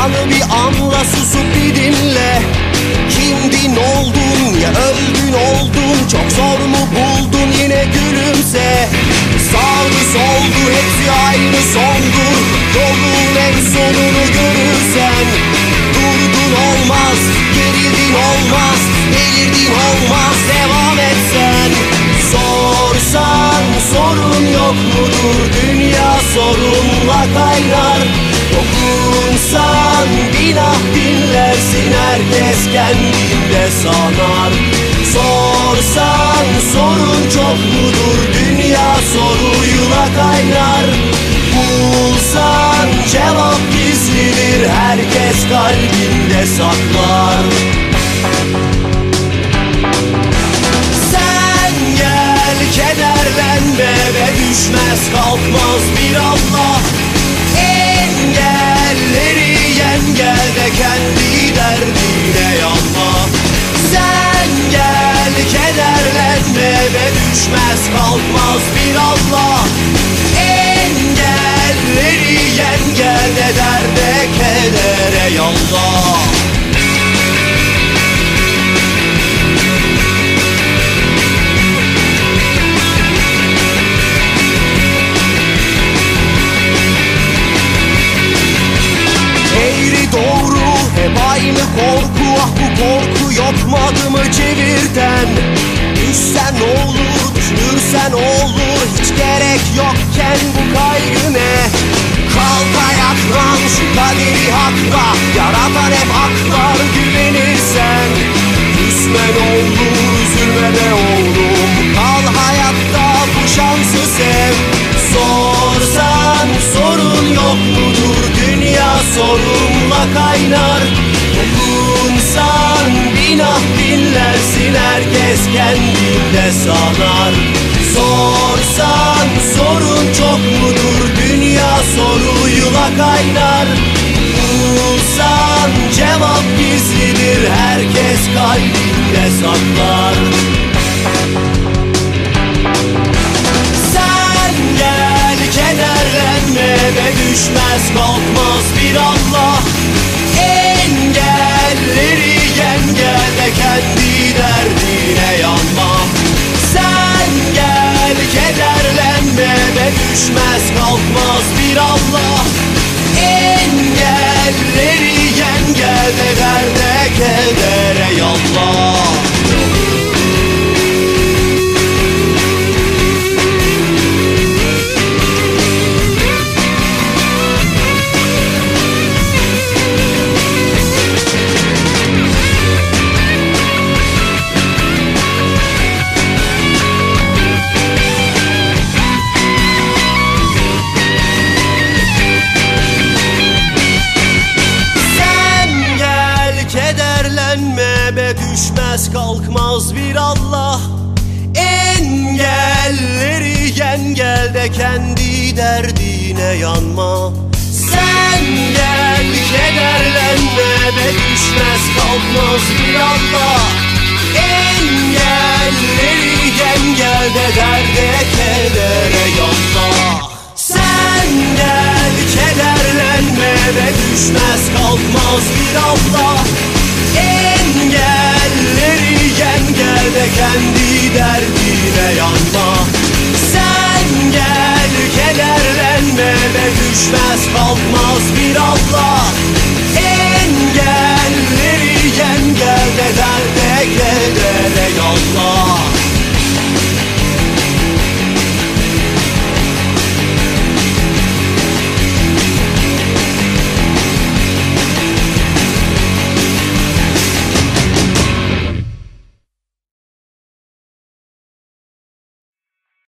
Anı bir anla, susup bir dinle. Kimdin oldun ya öldün oldun, çok zor mu buldun yine gülümse. Sağdı soldu hepsi aynı sondur, yolun en sonunu görürsen. Durdun olmaz, gerildin olmaz, delirdin olmaz, devam etsen. Sorsan sorun yok mudur, dünya sorunla kaynar. Dokunsan bin ah dinlersin, herkes kendinde sanar. Sorsan sorun çok mudur, dünya soruyla kaynar. Bulsan cevap gizlidir, herkes kalbinde saklar. Sen gel kederlenme ve düşmez kalkmaz bir Allah. Engelleri yen, gel de kendi derdine yanma. Sen gel kederlenme ve düşmez kalkmaz bir Allah. Engelleri yen, gel de derde kedere yallah. Hep aynı korku, ah bu korku yok mu adımı çevirten. Düşsen ne olur, düşünürsen olur, hiç gerek yokken bu kaygı ne? Kalk ayaklan, şu kaderi hakla, yaratan hep haklar güvenirsen. Düşme ne olur, üzülme be oğlum, kal hayatta bu şansı sev. Sorsan sorun yok mudur, dünya sorunla kaynar. Dokunsan bin ah dinlersin, herkes kendinde sanar. Sorsan sorun çok mudur, dünya soruyla kaynar. Bulsan cevap gizlidir, herkes kalbinde saklar. Kederlenme ve düşmez kalkmaz bir Allah. Engelleri yen, gel de kendi derdine yanma. Sen gel kederlenme ve düşmez kalkmaz bir Allah. Engelleri yen, gel de derde kedere yallah. Düşmez kalkmaz bir Allah. Engelleri yen, gel de kendi derdine yanma. Sen gel kederlenme ve düşmez kalkmaz bir Allah. Engelleri yen, gel de derde kedere yanma. Sen gel kederlenme ve düşmez kalkmaz bir Allah. Engelleri yen, gel de kendi derdine